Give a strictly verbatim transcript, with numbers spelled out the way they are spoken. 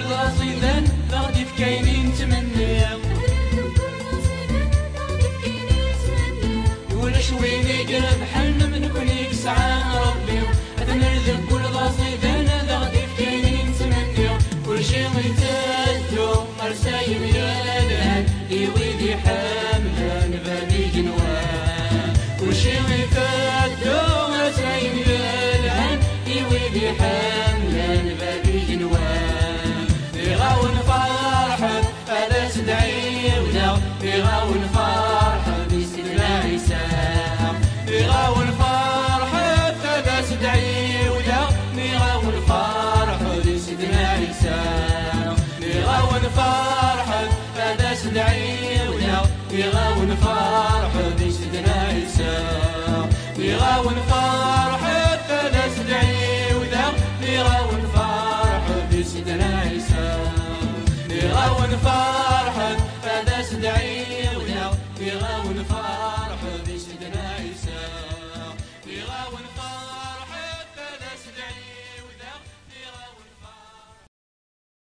الأصيدان غادي في كاينين تمنيا ولا شويني قرب حنا من كونيك سعان ربي أتنرزق كل الأصيدان غادي في كاينين تمنيا كل شي غيتادو مرسايم يا لهان يويدي حاملان بابي جنوان كل شي غيتادو مرسايم يا لهان يويدي حاملان بابي جنوان يغاون فرحة هذا تدعي ولا يغاون فرحة بسيدنا عيسى يغاون فرحة هذا تدعي ولا يغاون فرحة بسيدنا عيسى يغاون فرحة هذا تدعي ولا يغاون فرحة